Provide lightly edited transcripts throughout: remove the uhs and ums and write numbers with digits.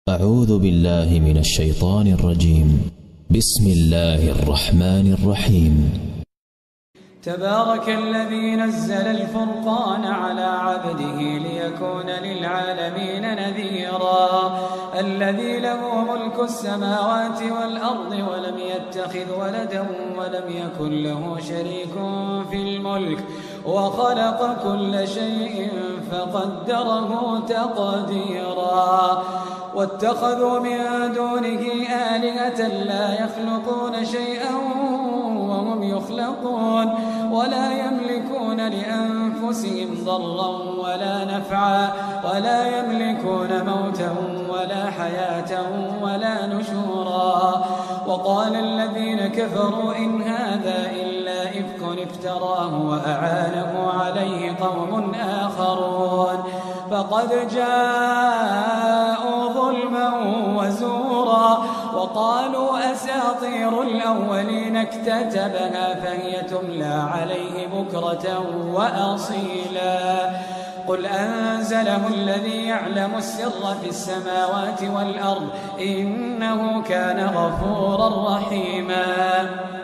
أعوذ بالله من الشيطان الرجيم. بسم الله الرحمن الرحيم. تبارك الذي نزل الفرقان على عبده ليكون للعالمين نذيرا. الذي له ملك السماوات والأرض ولم يتخذ ولدا ولم يكن له شريك في الملك وخلق كل شيء فقدره تقديرا. واتخذوا من دونه آلهة لا يخلقون شيئا وهم يخلقون ولا يملكون لأنفسهم ضرا ولا نفعا ولا يملكون موتا ولا حياة ولا نشورا. وقال الذين كفروا إن هذا إلا إفك افتراه وأعانه عليه قوم آخرون فقد جاءوا ظلما وزورا. وقالوا أساطير الأولين اكتتبها فهي تملى عليه بكرة وأصيلا. قل أنزله الذي يعلم السر في السماوات والأرض إنه كان غفورا رحيما.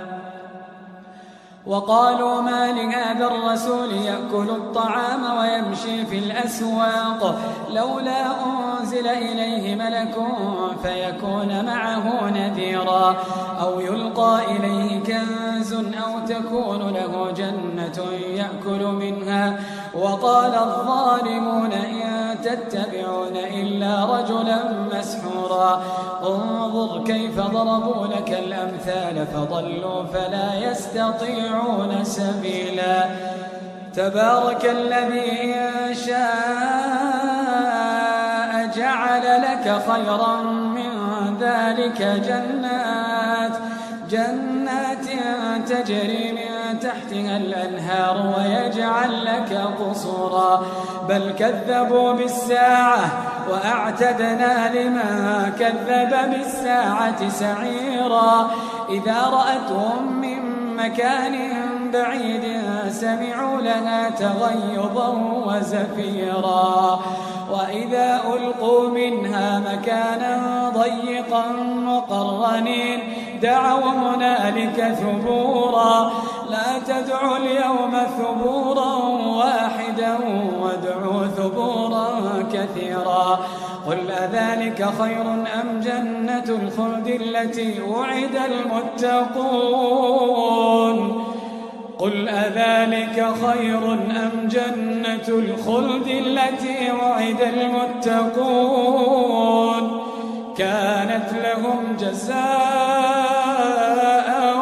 وقالوا ما لهذا الرسول يأكل الطعام ويمشي في الأسواق لولا أنزل إليه ملك فيكون معه نذيرا أو يلقى إليه كنز أو تكون له جنة يأكل منها. وقال الظالمون إن تتبعون إلا رجلا مسحورا. انظر كيف ضربوا لك الأمثال فضلوا فلا يستطيعون سبيلا. تبارك الذي إن شاء جعل لك خيرا من ذلك جنات تجري من تحتها الأنهار ويجعل لك قصورا. بل كذبوا بالساعة وأعتدنا لمن كذب بالساعة سعيرا. إذا رأتهم من مكان بعيد سمعوا لها تغيظا وزفيرا. وإذا ألقوا منها مكانا ضيقا مقرنين دعوا هنالك ثبورا. لا تدعوا اليوم ثبورا واحدا وادعوا ثبورا كثيرا. قل أذلك خير أم جنة الخلد التي وعد المتقون قل أذلك خير أم جنة الخلد التي وعد المتقون كانت لهم جزاء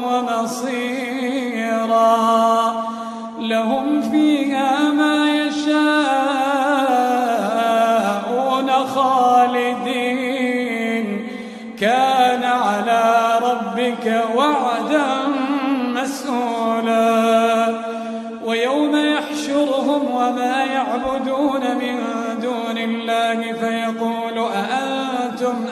ومصيرا. لهم فيها ما يشاءون خالدين كان على ربك وعدا مسؤولا. ويوم يحشرهم وما يعبدون من دون الله فيقول أأنتم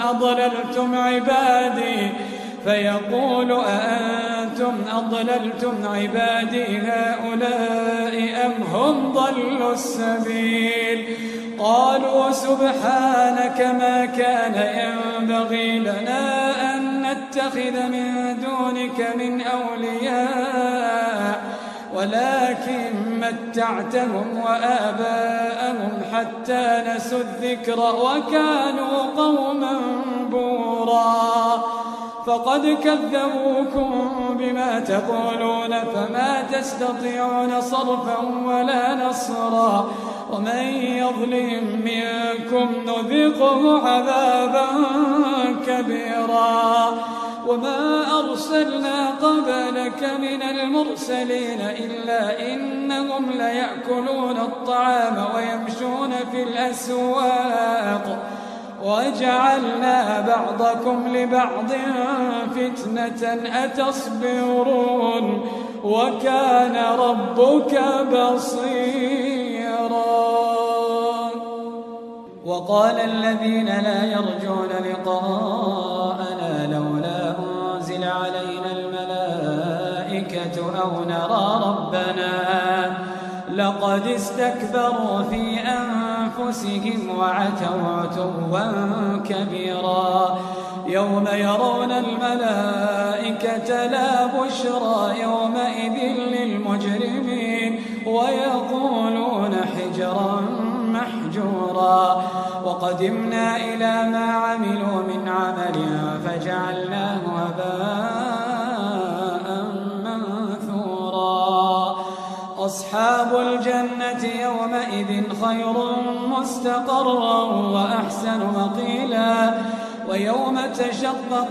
أضللتم عبادي هؤلاء أم هم ضلوا السبيل. قالوا سبحانك ما كان ينبغي لنا أن نتخذ من دونك من أولياء ولكن متعتهم وآباءهم حتى نسوا الذكر وكانوا قوما بورا. فقد كذبوكم بما تقولون فما تستطيعون صرفا ولا نصرا. ومن يظلم منكم نذقه عذابا كبيرا. وما أرسلنا قبلك من المرسلين إلا إنهم ليأكلون الطعام ويمشون في الأسواق وجعلنا بعضكم لبعض فتنة أتصبرون وكان ربك بصيرا. وقال الذين لا يرجون لقاءنا لولا أنزل علينا الملائكة أو نرى ربنا لقد استكبروا في أنفسهم أنفسهم وعتوا عتوا كبيرا. يوم يرون الملائكة لا بشرى يومئذ للمجرمين ويقولون حجرا محجورا. وقدمنا إلى ما عملوا من عمل فجعلناه هباء منثورا. أصحاب الجنة يومئذ خير مستقرا وأحسن مقيلا. ويوم تشقق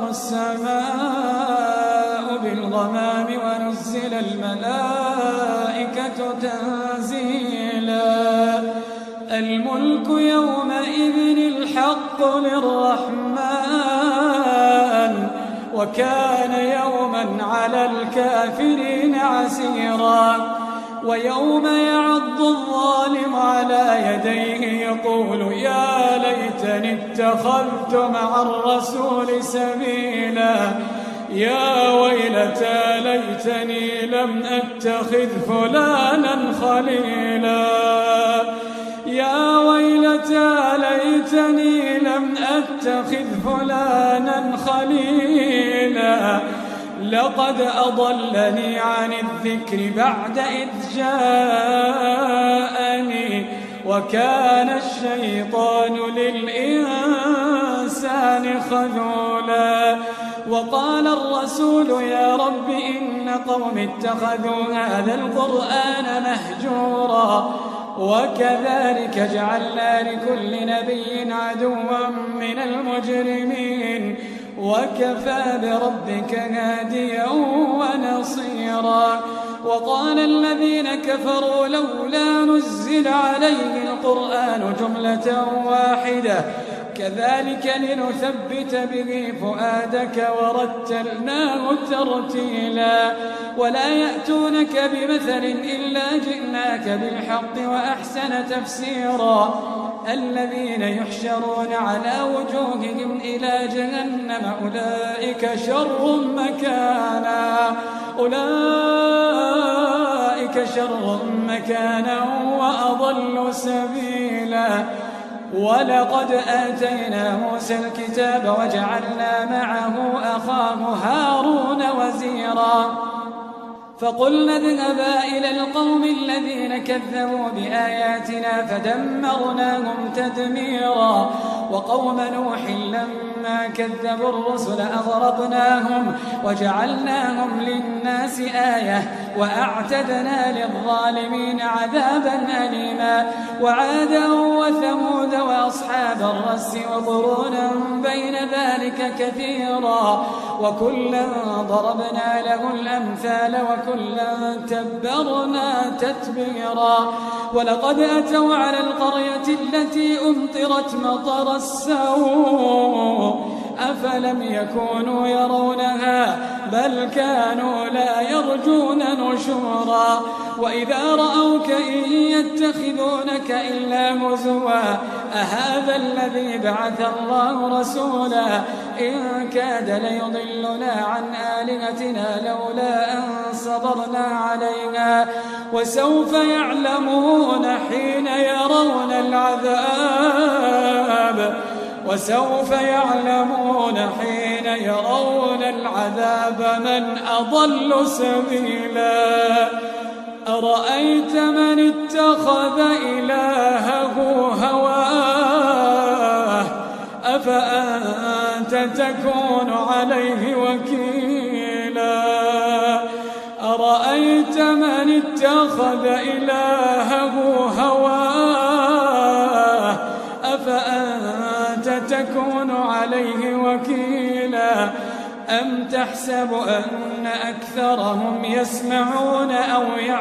السماء بالغمام ونزل الملائكة تنزيلا. الملك يومئذ الحق للرحمن وكان يوما على الكافرين عسيرا. ويوم يعض الظالم على يديه يقول يا ليتني اتخذت مع الرسول سبيلا. يا ويلتى ليتني لم أتخذ فلانا خليلا. يا ويلتى ليتني لم أتخذ فلانا خليلا. لقد أضلني عن الذكر بعد إذ جاءني وكان الشيطان للإنسان خذولا. وقال الرسول يا رب إن قوم اتخذوا هذا القرآن مهجورا. وكذلك جعلنا لكل نبي عدوا من المجرمين وكفى بربك هاديا ونصيرا. وقال الذين كفروا لولا نزل عليه القرآن جملة واحدة كذلك لنثبت به فؤادك ورتلناه ترتيلا. ولا يأتونك بمثل إلا جئناك بالحق وأحسن تفسيرا. الذين يحشرون على وجوههم إلى جهنم أولئك شر مكانا وأضل سبيلا. ولقد آتينا موسى الكتاب وجعلنا معه أخاه هارون وزيرا. فقلنا اذهبا إلى القوم الذين كذبوا بآياتنا فدمرناهم تدميرا. وقوم نوح لما كذبوا الرسل أغرقناهم وجعلناهم للناس آية وأعتدنا للظالمين عذابا أليما. وعادا وثمود وأصحاب الرس وقرونا بين ذلك كثيرا. وكلا ضربنا له الأمثال وكلا تبرنا تتبيرا. ولقد أتوا على القرية التي أمطرت مطر السوء أفلم يكونوا يرونها بل كانوا لا يرجون نشورا. وإذا رأوك إن يتخذونك إلا هزوا أهذا الذي بعث الله رسولا. إن كاد ليضلنا عن آلهتنا لولا أن صبرنا عليها. وسوف يعلمون حين يرون العذاب من أضل سبيلا. أرأيت من اتخذ إلهه هواه أفأنت تكون عليه وكيلا. أرأيت من اتخذ إلهه هواه أفأنت تكون عليه وكيلا. أم تحسب أن أكثرهم يسمعون أو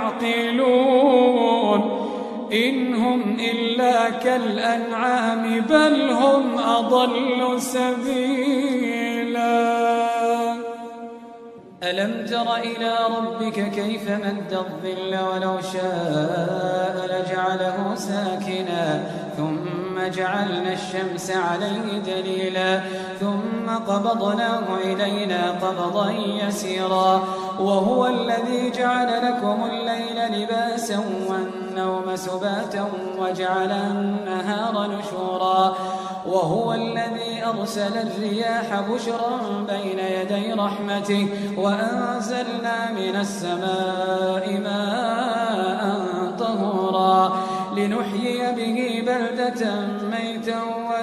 يعقلون إن هم إلا كالأنعام بل هم أضل سبيلا. ألم تر إلى ربك كيف مد الظل ولو شاء لجعله ساكنا ثم ثم جعلنا الشمس عليه دليلا ثم قبضناه إلينا قبضا يسيرا وهو الذي جعل لكم الليل لباسا والنوم سباتا وجعل النهار نشورا وهو الذي أرسل الرياح بشرا بين يدي رحمته وأنزلنا من السماء ماء طهورا لنحيي به بلدة ميتا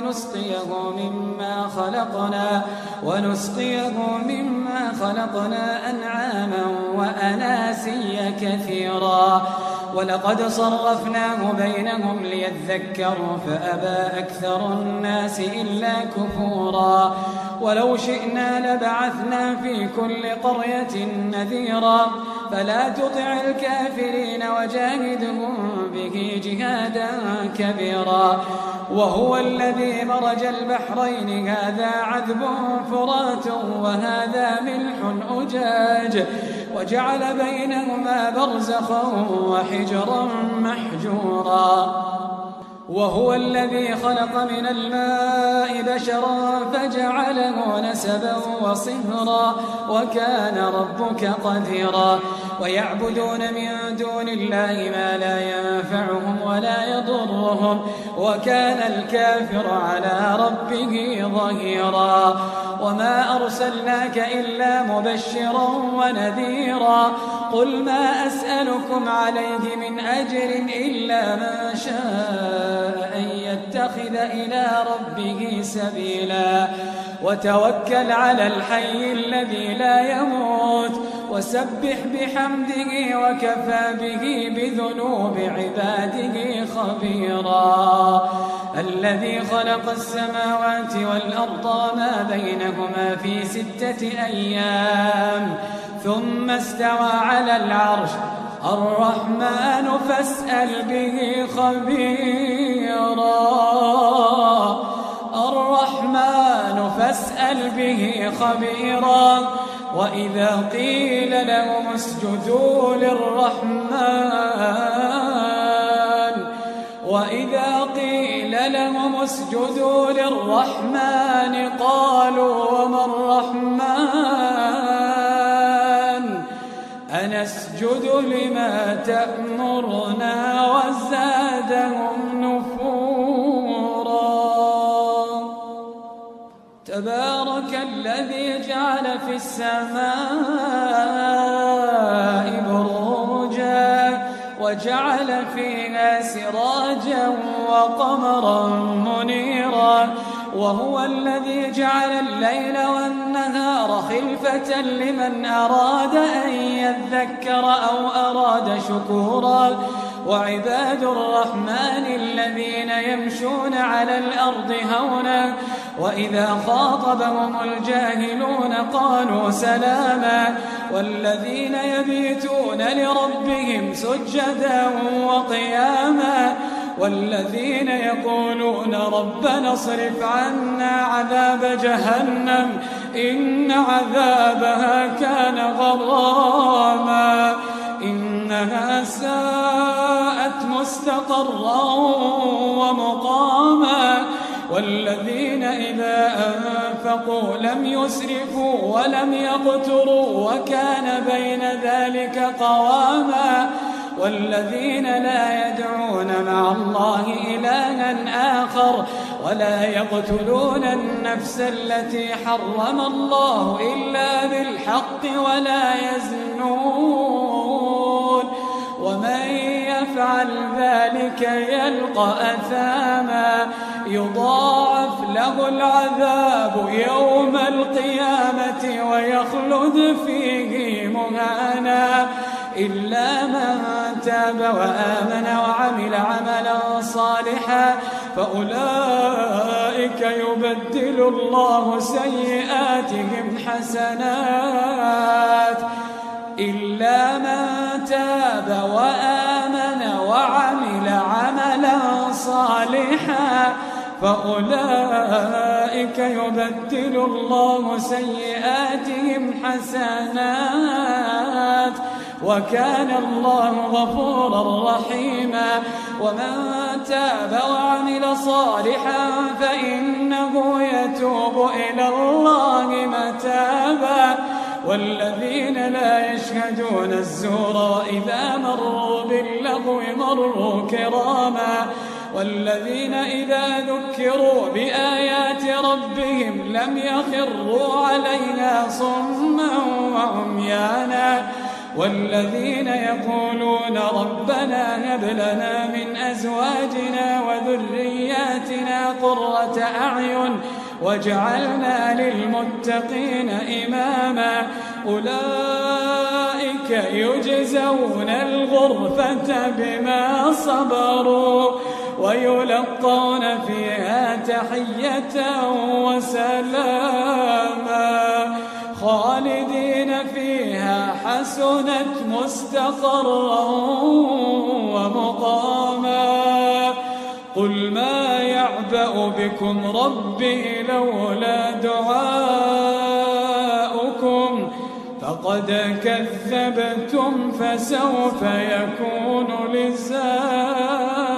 ونسقيه مما خلقنا أنعاما وأناسيا كثيرا ولقد صرفناه بينهم ليذكروا فأبى أكثر الناس إلا كفورا ولو شئنا لبعثنا في كل قرية نذيرا فلا تطع الكافرين وجاهدهم به جهادا كبيرا وهو الذي مرج البحرين هذا عذب فرات وهذا ملح أجاج وجعل بينهما برزخا وحجرا محجورا وهو الذي خلق من الماء بشرا فجعله نسبا وصهرا وكان ربك قديرا ويعبدون من دون الله ما لا ينفعهم ولا يضرهم وكان الكافر على ربه ظهيرا وما أرسلناك إلا مبشرا ونذيرا قل ما أسألكم عليه من أجر إلا من شاء أن يتخذ إلى ربه سبيلا وتوكل على الحي الذي لا يموت وسبح بحمده وكفى به بذنوب عباده خبيرا الذي خلق السماوات والأرض وما بينهما في 6 أيام ثم استوى على العرش الرحمن فاسأل به خبيرا وإذا قيل لهم اسجدوا للرحمن قالوا وما الرحمن أنسجد لما تأمرنا وزادهم نفورا تبارك الذي جعل في السماء بروجا وجعل فيها سراجا وقمرا منيرا وهو الذي جعل الليل والنهار خلفة لمن أراد أن يذكر أو أراد شكورا وعباد الرحمن الذين يمشون على الأرض هونا وإذا خاطبهم الجاهلون قالوا سلاما والذين يبيتون لربهم سجدا وقياما والذين يقولون ربنا اصرف عنا عذاب جهنم إن عذابها كان غراما إنها ساءت مستقرا ومقاما والذين إذا أنفقوا لم يسرفوا ولم يقتروا وكان بين ذلك قواما والذين لا يدعون مع الله إلها آخر ولا يقتلون النفس التي حرم الله إلا بالحق ولا يزنون ومن يفعل ذلك يلقى أثاما يضاعف له العذاب يوم القيامة ويخلد فيه مهانا إلا من تاب وآمن وعمل عملا صالحا فأولئك يبدل الله سيئاتهم حسنات إلا من تاب وآمن وعمل عملا صالحا فأولئك يبدل الله سيئاتهم حسنات وكان الله غفورا رحيما. ومن تاب وعمل صالحا فإنه يتوب إلى الله متابا. والذين لا يشهدون الزور وإذا مروا باللغو مروا كراما. والذين إذا ذكروا بآيات ربهم لم يخروا عليها صما وعميانا. والذين يقولون ربنا هب لنا من أزواجنا وذرياتنا قرة أعين واجعلنا للمتقين إماما. أولئك يجزون الغرفة بما صبروا ويلقون فيها تحية وسلاما خالدين فيها حسنت مستقرا ومقاما. قل ما يعبأ بكم ربي لولا دعاؤكم فقد كذبتم فسوف يكون لزاما.